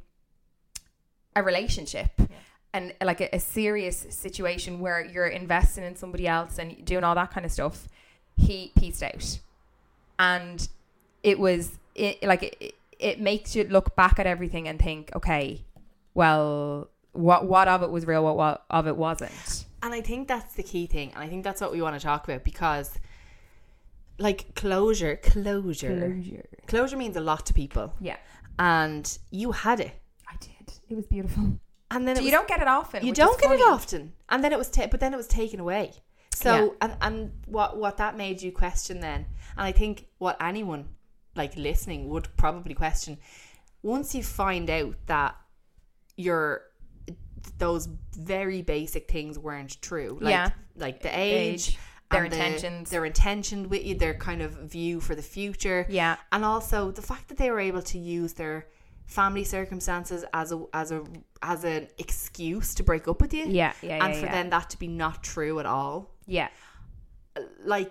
[SPEAKER 5] a relationship and like a serious situation where you're investing in somebody else and doing all that kind of stuff, he pieced out. And it makes you look back at everything and think, okay, well, what of it was real, what of it wasn't.
[SPEAKER 4] And I think that's the key thing. And I think that's what we want to talk about, because like closure means a lot to people.
[SPEAKER 5] Yeah.
[SPEAKER 4] And you had it.
[SPEAKER 5] I did. It was beautiful.
[SPEAKER 4] And then
[SPEAKER 5] You don't get it often.
[SPEAKER 4] You
[SPEAKER 5] which
[SPEAKER 4] don't
[SPEAKER 5] is
[SPEAKER 4] get it
[SPEAKER 5] funny.
[SPEAKER 4] often. And then it was but then it was taken away. So and what that made you question then, and I think what anyone like listening would probably question, once you find out that those very basic things weren't true, like the age,
[SPEAKER 5] their
[SPEAKER 4] and
[SPEAKER 5] intentions,
[SPEAKER 4] their intention with you, their kind of view for the future, and also the fact that they were able to use their family circumstances as an excuse to break up with you, and for then that to be not true at all, like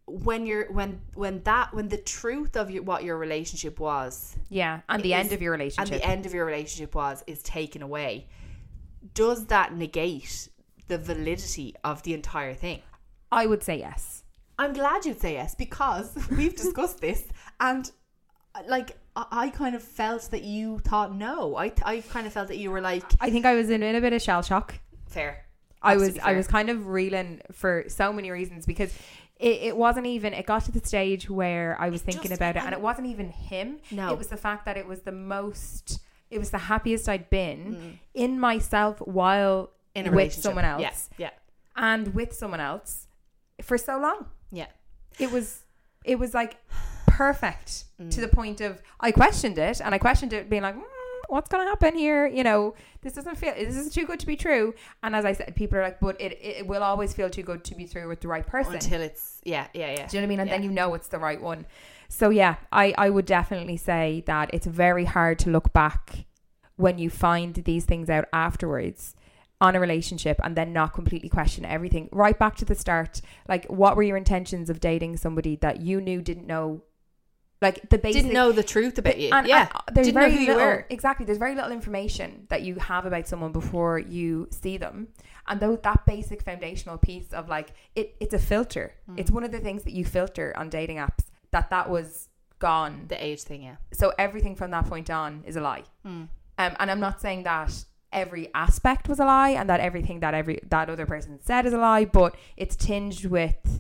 [SPEAKER 4] when the truth of what your relationship was,
[SPEAKER 5] and the end of your relationship
[SPEAKER 4] is taken away, does that negate the validity of the entire thing?
[SPEAKER 5] I would say yes.
[SPEAKER 4] I'm glad you'd say yes, because we've discussed this, and like I kind of felt that you thought no. I kind of felt that you were like,
[SPEAKER 5] I think I was in a bit of shell shock.
[SPEAKER 4] Fair.
[SPEAKER 5] I was kind of reeling for so many reasons, because it wasn't even, it got to the stage where I was thinking about it, and it wasn't even him.
[SPEAKER 4] No.
[SPEAKER 5] It was the fact that it was the happiest I'd been in myself while
[SPEAKER 4] in a
[SPEAKER 5] with
[SPEAKER 4] relationship.
[SPEAKER 5] someone else.
[SPEAKER 4] Yeah.
[SPEAKER 5] And with someone else for so long.
[SPEAKER 4] Yeah.
[SPEAKER 5] It was like perfect to the point of I questioned it being like, what's going to happen here? You know, this is too good to be true. And as I said, people are like, but it will always feel too good to be true with the right person.
[SPEAKER 4] Until it's, yeah.
[SPEAKER 5] Do you know what I mean? And then you know it's the right one. So yeah, I would definitely say that it's very hard to look back when you find these things out afterwards on a relationship and then not completely question everything. Right back to the start. Like, what were your intentions of dating somebody that you knew didn't know? Like the basic,
[SPEAKER 4] didn't know the truth about you.
[SPEAKER 5] And there's
[SPEAKER 4] didn't
[SPEAKER 5] very
[SPEAKER 4] know who
[SPEAKER 5] little,
[SPEAKER 4] you were.
[SPEAKER 5] Exactly. There's very little information that you have about someone before you see them. And that basic foundational piece of like, it's a filter. It's one of the things that you filter on dating apps. That was gone.
[SPEAKER 4] The age thing, yeah.
[SPEAKER 5] So everything from that point on is a lie. And I'm not saying that every aspect was a lie and that everything that other person said is a lie, but it's tinged with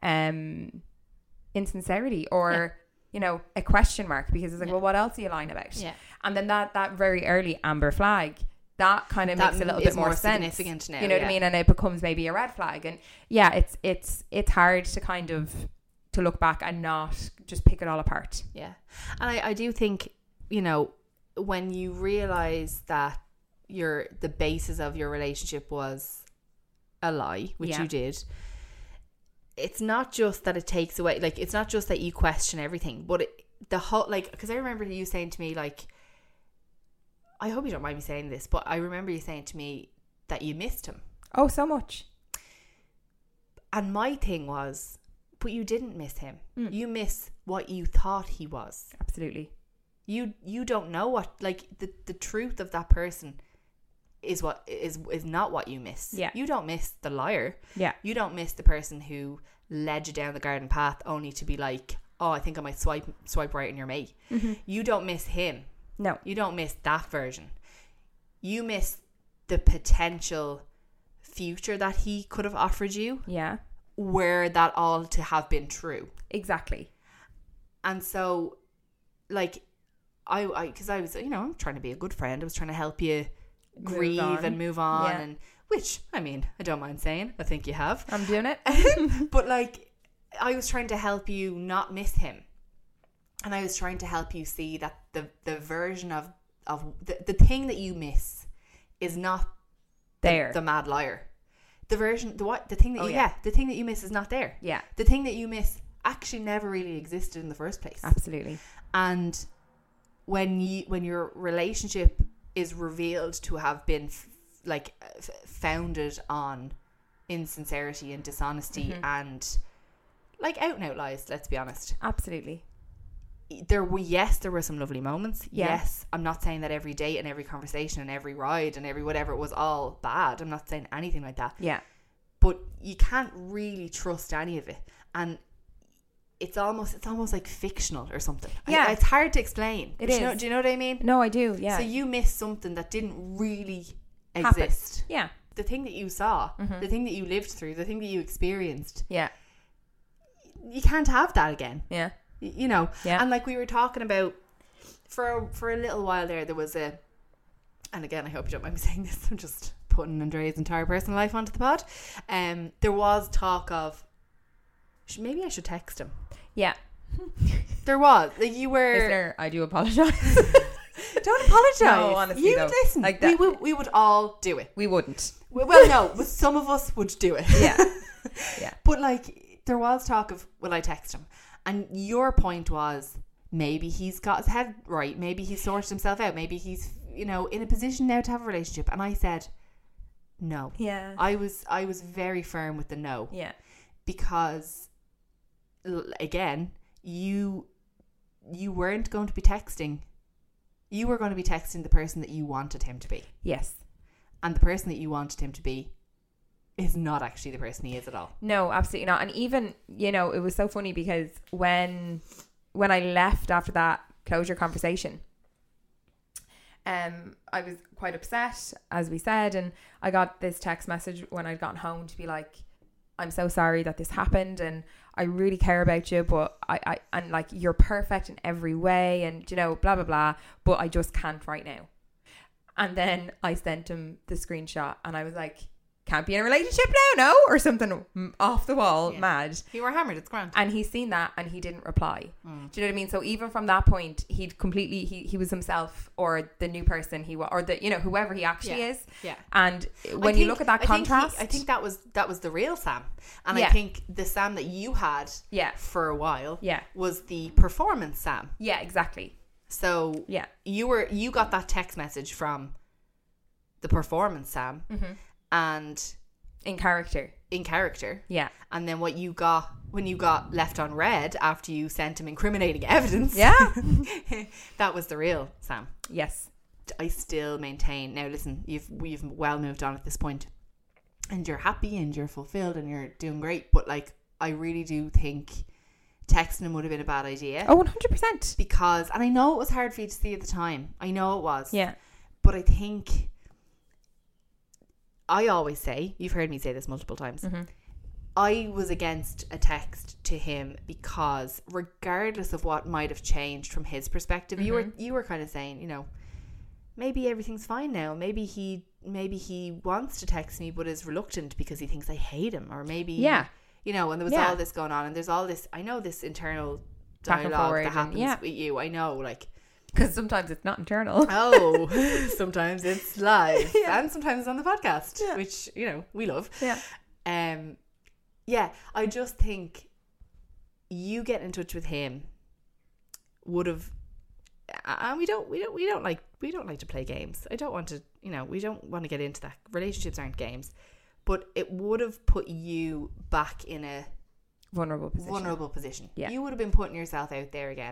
[SPEAKER 5] insincerity or you know, a question mark, because it's like, well, what else are you lying about? Yeah. And then that very early amber flag, that kind of makes a little bit more sense.
[SPEAKER 4] Significant now,
[SPEAKER 5] you know what I mean? And it becomes maybe a red flag. And yeah, it's hard to kind of to look back and not just pick it all apart.
[SPEAKER 4] Yeah. And I do think, you know, when you realize that the basis of your relationship was a lie, which you did, it's not just that it takes away, like, it's not just that you question everything, but the whole, like, because I remember you saying to me, like, I hope you don't mind me saying this, but I remember you saying to me that you missed him.
[SPEAKER 5] Oh, so much.
[SPEAKER 4] And my thing was, but you didn't miss him. You miss what you thought he was.
[SPEAKER 5] Absolutely.
[SPEAKER 4] You don't know what, like, the truth of that person is what is not what you miss.
[SPEAKER 5] Yeah.
[SPEAKER 4] You don't miss the liar.
[SPEAKER 5] Yeah.
[SPEAKER 4] You don't miss the person who led you down the garden path only to be like, oh, I think I might swipe right on your mate. Mm-hmm. You don't miss him.
[SPEAKER 5] No.
[SPEAKER 4] You don't miss that version. You miss the potential future that he could have offered you.
[SPEAKER 5] Yeah.
[SPEAKER 4] Were that all to have been true.
[SPEAKER 5] Exactly.
[SPEAKER 4] And so, like, because I was, you know, I'm trying to be a good friend. I was trying to help you grieve and move on, and which, I mean, I don't mind saying, I think you have.
[SPEAKER 5] I'm doing it.
[SPEAKER 4] But like, I was trying to help you not miss him, and I was trying to help you see that the version of the thing that you miss is not
[SPEAKER 5] there.
[SPEAKER 4] The mad liar. The version, the thing that you miss is not there.
[SPEAKER 5] Yeah.
[SPEAKER 4] The thing that you miss actually never really existed in the first place.
[SPEAKER 5] Absolutely.
[SPEAKER 4] And when your relationship is revealed to have been founded on insincerity and dishonesty and like out and out lies, let's be honest.
[SPEAKER 5] Absolutely.
[SPEAKER 4] There were some lovely moments.
[SPEAKER 5] Yeah.
[SPEAKER 4] Yes, I'm not saying that every date and every conversation and every ride and every whatever was all bad. I'm not saying anything like that.
[SPEAKER 5] Yeah.
[SPEAKER 4] But you can't really trust any of it, and it's almost like fictional or something.
[SPEAKER 5] Yeah.
[SPEAKER 4] It's hard to explain.
[SPEAKER 5] It is.
[SPEAKER 4] Do you know what I mean?
[SPEAKER 5] No, I do. Yeah.
[SPEAKER 4] So you miss something that didn't really exist.
[SPEAKER 5] Yeah.
[SPEAKER 4] The thing that you saw, the thing that you lived through, the thing that you experienced.
[SPEAKER 5] Yeah.
[SPEAKER 4] You can't have that again.
[SPEAKER 5] Yeah.
[SPEAKER 4] You know.
[SPEAKER 5] Yeah.
[SPEAKER 4] And like we were talking about for a little while there was and again, I hope you don't mind me saying this, I'm just putting Andrea's entire personal life onto the pod. There was talk of maybe I should text him.
[SPEAKER 5] Yeah.
[SPEAKER 4] There was. Like you were.
[SPEAKER 5] I do apologise.
[SPEAKER 4] Don't apologise.
[SPEAKER 5] No, honestly,
[SPEAKER 4] you
[SPEAKER 5] though.
[SPEAKER 4] Listen.
[SPEAKER 5] Like that.
[SPEAKER 4] We would all do it.
[SPEAKER 5] We wouldn't.
[SPEAKER 4] Well, no, but some of us would do it.
[SPEAKER 5] Yeah. Yeah.
[SPEAKER 4] But like, there was talk of, will I text him? And your point was, maybe he's got his head right. Maybe he's sorted himself out. Maybe he's, you know, in a position now to have a relationship. And I said, no.
[SPEAKER 5] Yeah.
[SPEAKER 4] I was very firm with the no.
[SPEAKER 5] Yeah.
[SPEAKER 4] Because again, you weren't going to be texting. You were going to be texting the person that you wanted him to be.
[SPEAKER 5] Yes.
[SPEAKER 4] And the person that you wanted him to be is not actually the person he is at all.
[SPEAKER 5] No, absolutely not. And even, you know, it was so funny because when I left after that closure conversation, I was quite upset, as we said, and I got this text message when I'd gotten home to be like, I'm so sorry that this happened, and I really care about you, but I and like, you're perfect in every way, and, you know, blah blah blah, but I just can't right now. And then I sent him the screenshot, and I was like, can't be in a relationship now, no? Or something off the wall, mad.
[SPEAKER 4] You were hammered, it's grand.
[SPEAKER 5] And he's seen that and he didn't reply. Do you know what I mean? So even from that point, he'd completely, he was himself, or the new person he was, or the, you know, whoever he actually is.
[SPEAKER 4] Yeah.
[SPEAKER 5] And when you look at that contrast.
[SPEAKER 4] I think that was the real Sam. And
[SPEAKER 5] Yeah.
[SPEAKER 4] I think the Sam that you had for a while was the performance Sam.
[SPEAKER 5] Yeah, exactly.
[SPEAKER 4] So you got that text message from the performance Sam. And
[SPEAKER 5] in character,
[SPEAKER 4] yeah. And then what you got when you got left on red after you sent him incriminating evidence, that was the real Sam.
[SPEAKER 5] Yes.
[SPEAKER 4] I still maintain. Now listen, you've well moved on at this point, and you're happy and you're fulfilled and you're doing great, but like, I really do think texting him would have been a bad idea.
[SPEAKER 5] Oh, 100%.
[SPEAKER 4] Because, and I know it was hard for you to see at the time, I know it was, but I think, I always say, you've heard me say this multiple times, I was against a text to him because regardless of what might have changed from his perspective, you were kind of saying, you know, maybe everything's fine now. Maybe he wants to text me but is reluctant because he thinks I hate him, or maybe you know, and there was all this going on, and there's all this, I know, this internal dialogue that happens with you. I know, like,
[SPEAKER 5] because sometimes it's not internal.
[SPEAKER 4] Oh, sometimes it's live, and sometimes it's on the podcast, which, you know, we love. I just think you getting in touch with him would have, and we don't like to play games. I don't want to, you know, we don't want to get into that. Relationships aren't games, but it would have put you back in a
[SPEAKER 5] vulnerable position.
[SPEAKER 4] Yeah, you would have been putting yourself out there again.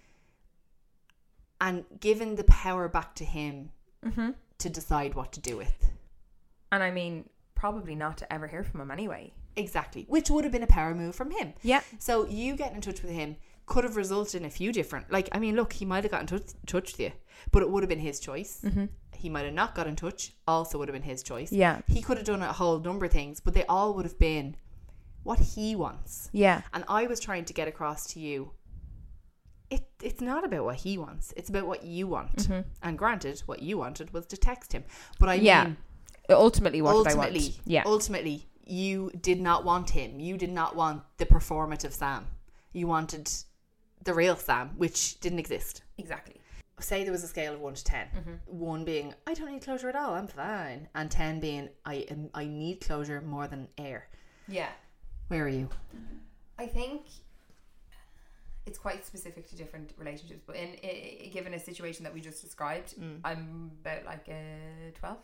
[SPEAKER 4] And given the power back to him to decide what to do with.
[SPEAKER 5] And I mean, probably not to ever hear from him anyway.
[SPEAKER 4] Exactly. Which would have been a power move from him. Yeah. So you getting in touch with him could have resulted in a few different, like, I mean, look, he might have got in touch with you, but it would have been his choice. He might have not got in touch, also would have been his choice. Yeah. He could have done a whole number of things, but they all would have been what he wants. Yeah. And I was trying to get across to you, it's not about what he wants. It's about what you want. And granted, what you wanted was to text him. But I mean...
[SPEAKER 5] Ultimately, what did I want? Yeah.
[SPEAKER 4] Ultimately, you did not want him. You did not want the performative Sam. You wanted the real Sam, which didn't exist.
[SPEAKER 5] Exactly.
[SPEAKER 4] Say there was a scale of 1 to 10. 1 being, I don't need closure at all, I'm fine. And 10 being, I need closure more than air. Yeah. Where are you?
[SPEAKER 5] I think... it's quite specific to different relationships, but in given a situation that we just described, I'm about like a 12.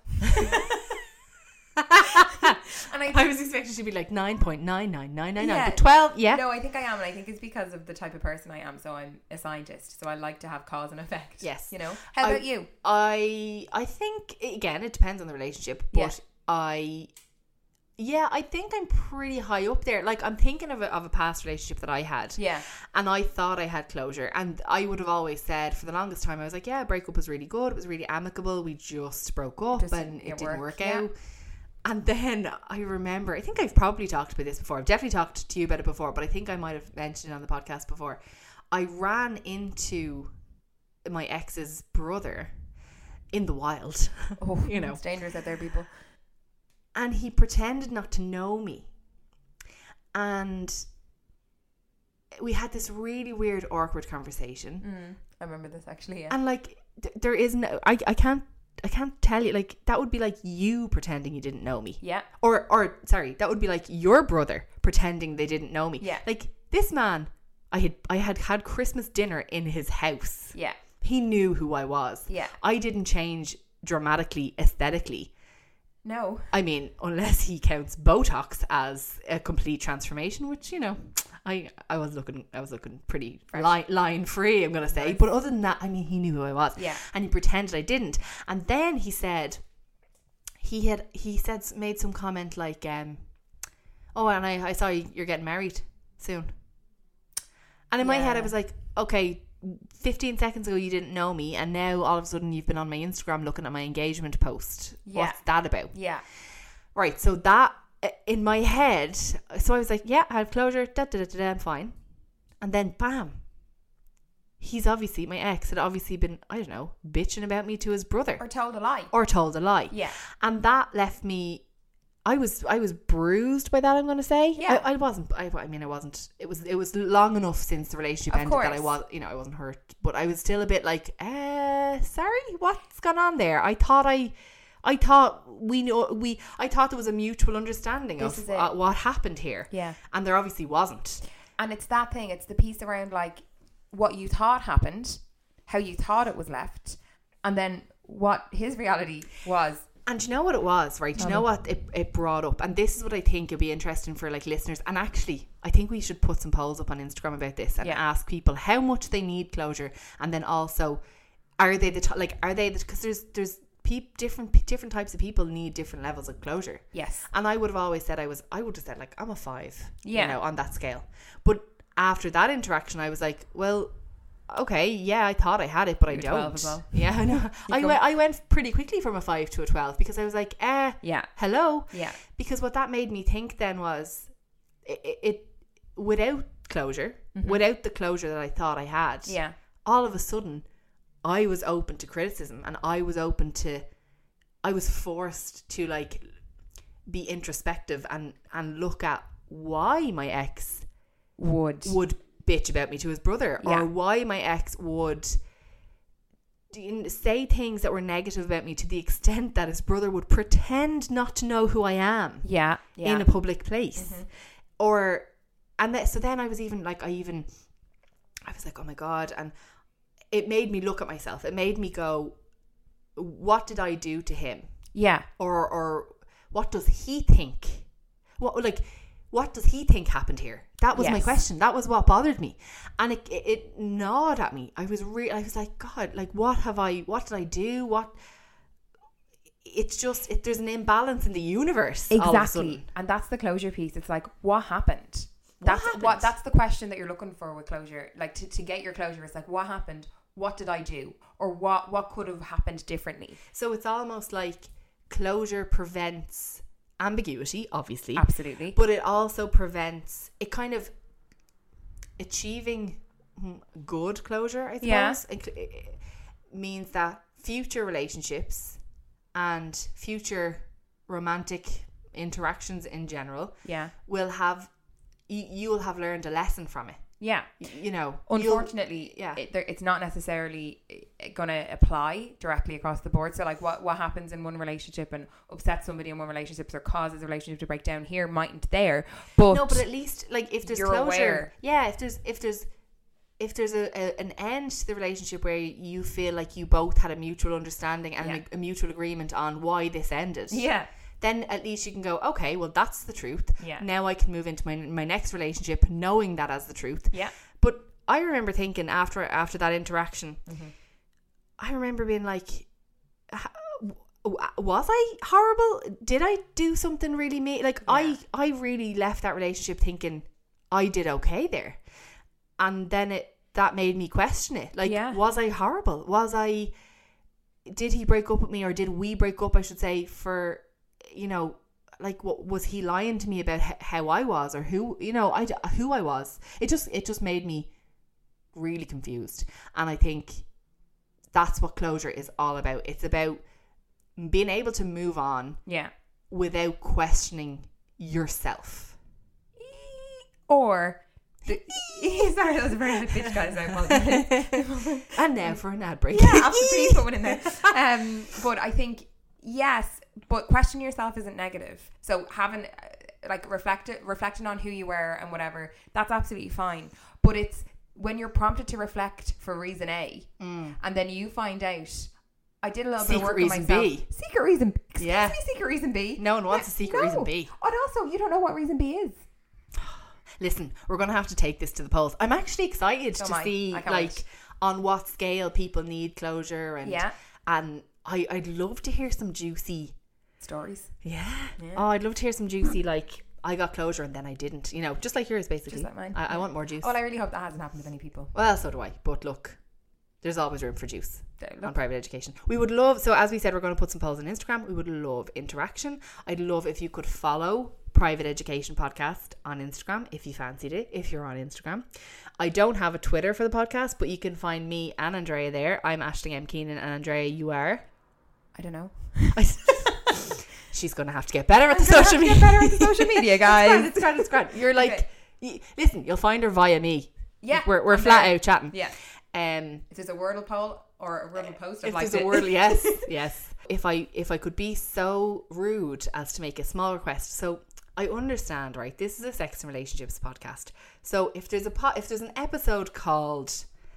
[SPEAKER 4] And I was expecting to be like 9.99999, but 12,
[SPEAKER 5] No, I think I am, and I think it's because of the type of person I am. So I'm a scientist, so I like to have cause and effect.
[SPEAKER 4] Yes.
[SPEAKER 5] You know? How about you?
[SPEAKER 4] I think, again, it depends on the relationship, but I think I'm pretty high up there. Like, I'm thinking of a past relationship that I had. Yeah. And I thought I had closure. And I would have always said, for the longest time, I was like, yeah, breakup was really good. It was really amicable. We just broke up and it didn't work out. And then I remember, I think I've probably talked about this before. I've definitely talked to you about it before, but I think I might have mentioned it on the podcast before. I ran into my ex's brother in the wild.
[SPEAKER 5] Oh, you know. It's dangerous out there, people.
[SPEAKER 4] And he pretended not to know me. And we had this really weird, awkward conversation.
[SPEAKER 5] I remember this actually, yeah.
[SPEAKER 4] And like, there is no, I can't tell you, like, that would be like you pretending you didn't know me. Yeah. Or sorry, that would be like your brother pretending they didn't know me. Yeah. Like, this man, I had Christmas dinner in his house. Yeah. He knew who I was. Yeah. I didn't change dramatically, aesthetically. No. I mean, unless he counts Botox as a complete transformation, which, you know, I was looking pretty line free, I'm gonna say. But other than that, I mean, he knew who I was.
[SPEAKER 5] Yeah.
[SPEAKER 4] And he pretended I didn't. And then he said made some comment like, oh, and I saw you're getting married soon. And in my head I was like, okay, 15 seconds ago you didn't know me, and now all of a sudden you've been on my Instagram looking at my engagement post. What's that about?
[SPEAKER 5] Yeah.
[SPEAKER 4] Right, so that in my head, so I was like, yeah, I have closure, I'm fine. And then bam, he's obviously, my ex had obviously been, I don't know, bitching about me to his brother.
[SPEAKER 5] Or told a lie.
[SPEAKER 4] Yeah. And that left me, I was bruised by that, I'm going to say.
[SPEAKER 5] Yeah.
[SPEAKER 4] I wasn't, it was long enough since the relationship ended that I wasn't hurt. But I was still a bit like, sorry, what's gone on there? I thought there was a mutual understanding of what happened here.
[SPEAKER 5] Yeah.
[SPEAKER 4] And there obviously wasn't.
[SPEAKER 5] And it's that thing, it's the piece around like what you thought happened, how you thought it was left, and then what his reality was.
[SPEAKER 4] And do you know what it was, right? Do you know what it brought up? And this is what I think would be interesting for like listeners. And actually, I think we should put some polls up on Instagram about this and ask people how much they need closure, and then also, because there's different types of people need different levels of closure.
[SPEAKER 5] Yes. And
[SPEAKER 4] I would have always said I would have said like I'm a 5,
[SPEAKER 5] yeah,
[SPEAKER 4] on that scale. But after that interaction, I was like, well, okay, yeah, I thought I had it, but I don't.
[SPEAKER 5] 12 as well.
[SPEAKER 4] Yeah, I know. I went pretty quickly from a 5 to a 12 because I was like, hello.
[SPEAKER 5] Yeah.
[SPEAKER 4] Because what that made me think then was, it without closure, without the closure that I thought I had, all of a sudden, I was open to criticism, and I was forced to like be introspective and look at why my ex would bitch about me to his brother, or why my ex would say things that were negative about me to the extent that his brother would pretend not to know who I am in a public place. So then I was even like, I was like, oh my God. And it made me look at myself. It made me go, what did I do to him?
[SPEAKER 5] Yeah.
[SPEAKER 4] Or what does he think? What does he think happened here? That was my question. That was what bothered me. And it gnawed at me. I was like, God, like, what did I do? There's an imbalance in the universe.
[SPEAKER 5] Exactly. And that's the closure piece. It's like, what happened? That's the question that you're looking for with closure. Like to get your closure, it's like, what happened? What did I do? Or what could have happened differently?
[SPEAKER 4] So it's almost like closure prevents ambiguity, obviously.
[SPEAKER 5] Absolutely.
[SPEAKER 4] But it also prevents it kind of achieving good closure, I suppose.
[SPEAKER 5] Yeah.
[SPEAKER 4] It means that future relationships and future romantic interactions in general will have, you will have learned a lesson from it.
[SPEAKER 5] Yeah. Unfortunately, it's not necessarily going to apply directly across the board. So like what happens in one relationship and upsets somebody in one relationship or causes a relationship to break down here mightn't there. But
[SPEAKER 4] no, but at least like if there's closure, aware. If there's an end to the relationship where you feel like you both had a mutual understanding and a mutual agreement on why this ended. Yeah. Then at least you can go, okay, well, that's the truth. Yeah. Now I can move into my next relationship knowing that as the truth. Yeah. But I remember thinking after that interaction, I remember being like, was I horrible? Did I do something really mean? Like, I really left that relationship thinking I did okay there. And then that made me question it. Like, was I horrible? Did he break up with me, or did we break up, I should say, for... like, what was he lying to me about how I was, or who I was? It just made me really confused. And I think that's what closure is all about. It's about being able to move on without questioning yourself.
[SPEAKER 5] Or sorry, that was a very good pitch, guys. I apologize.
[SPEAKER 4] And now for an ad break.
[SPEAKER 5] Yeah, absolutely, put one in there. But I think but questioning yourself isn't negative. So having reflecting on who you were and whatever, that's absolutely fine. But it's when you're prompted to reflect for reason A, and then you find out, I did a little bit of work on myself. Secret reason B. Excuse me, secret reason B.
[SPEAKER 4] No one wants a secret reason B.
[SPEAKER 5] And also, you don't know what reason B is.
[SPEAKER 4] Listen, we're going to have to take this to the polls. I'm actually excited to see like on what scale people need closure, and I'd love to hear some juicy
[SPEAKER 5] stories.
[SPEAKER 4] Yeah. Oh, I'd love to hear some juicy, like, I got closure and then I didn't. You know, just like yours, basically.
[SPEAKER 5] Just like mine.
[SPEAKER 4] I want more juice.
[SPEAKER 5] Well, I really hope that hasn't happened to any people.
[SPEAKER 4] Well, so do I. But look, there's always room for juice on private education. We would love, so as we said, we're going to put some polls on Instagram. We would love interaction. I'd love if you could follow Private Education Podcast on Instagram if you fancied it, if you're on Instagram. I don't have a Twitter for the podcast, but you can find me and Andrea there. I'm Aisling M. Keenan, and Andrea, you are?
[SPEAKER 5] I don't know.
[SPEAKER 4] She's going to have to get better at the social media.
[SPEAKER 5] Get better at the social media, guys.
[SPEAKER 4] It's grand. You're like, listen, you'll find her via me.
[SPEAKER 5] Yeah.
[SPEAKER 4] We're flat out chatting.
[SPEAKER 5] Yeah. If there's a Wordle poll or a Wordle post,
[SPEAKER 4] if there's a Wordle, yes. If I could be so rude as to make a small request. So I understand, right? This is a sex and relationships podcast. So if there's an episode called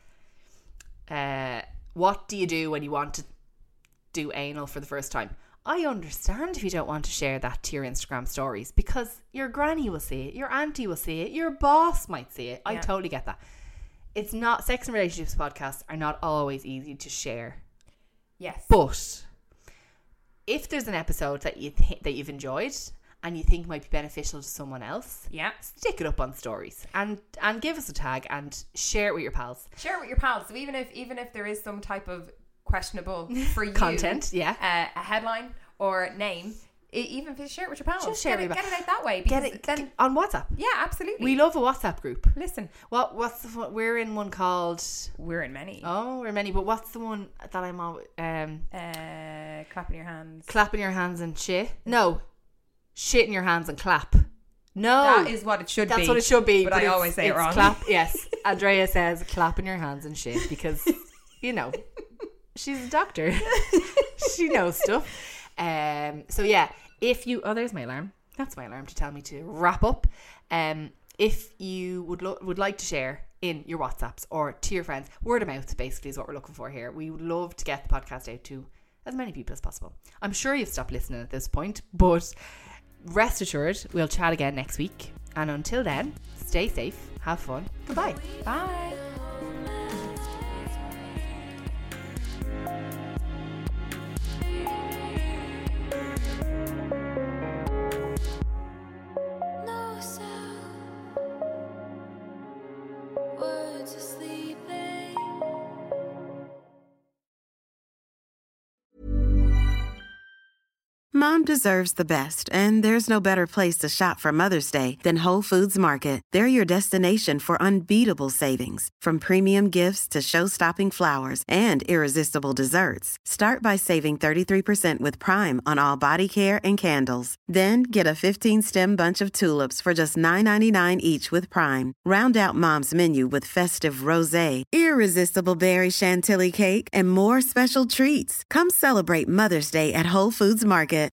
[SPEAKER 4] "What do you do when you want to do anal for the first time?" I understand if you don't want to share that to your Instagram stories, because your granny will see it, your auntie will see it, your boss might see it. I totally get that. It's not, sex and relationships podcasts are not always easy to share.
[SPEAKER 5] Yes.
[SPEAKER 4] But if there's an episode that you've enjoyed and you think might be beneficial to someone else, stick it up on stories and give us a tag and share it with your pals.
[SPEAKER 5] Share it with your pals. So even if there is some type of questionable for you
[SPEAKER 4] content,
[SPEAKER 5] a headline or name, even if you share it with your pals,
[SPEAKER 4] just share
[SPEAKER 5] get
[SPEAKER 4] it
[SPEAKER 5] out that way.
[SPEAKER 4] Get it on WhatsApp.
[SPEAKER 5] Yeah, absolutely.
[SPEAKER 4] We love a WhatsApp group.
[SPEAKER 5] Listen,
[SPEAKER 4] what's the one? We're in one called.
[SPEAKER 5] We're in many.
[SPEAKER 4] Oh, we're in many. But what's the one that I'm on?
[SPEAKER 5] Clapping your hands.
[SPEAKER 4] Clapping your hands and shit. No, shit in your hands and clap. No,
[SPEAKER 5] that is what it should be.
[SPEAKER 4] That's what it should be.
[SPEAKER 5] But I always say it wrong.
[SPEAKER 4] Clap. Yes, Andrea says clapping your hands and shit because you know. She's a doctor. She knows stuff. So yeah, if you... Oh, there's my alarm. That's my alarm to tell me to wrap up. If you would like to share in your WhatsApps or to your friends, word of mouth basically is what we're looking for here. We would love to get the podcast out to as many people as possible. I'm sure you've stopped listening at this point, but rest assured, we'll chat again next week. And until then, stay safe, have fun. Goodbye.
[SPEAKER 5] Bye.
[SPEAKER 7] Mom deserves the best, and there's no better place to shop for Mother's Day than Whole Foods Market. They're your destination for unbeatable savings, from premium gifts to show-stopping flowers and irresistible desserts. Start by saving 33% with Prime on all body care and candles. Then get a 15-stem bunch of tulips for just $9.99 each with Prime. Round out Mom's menu with festive rosé, irresistible berry chantilly cake, and more special treats. Come celebrate Mother's Day at Whole Foods Market.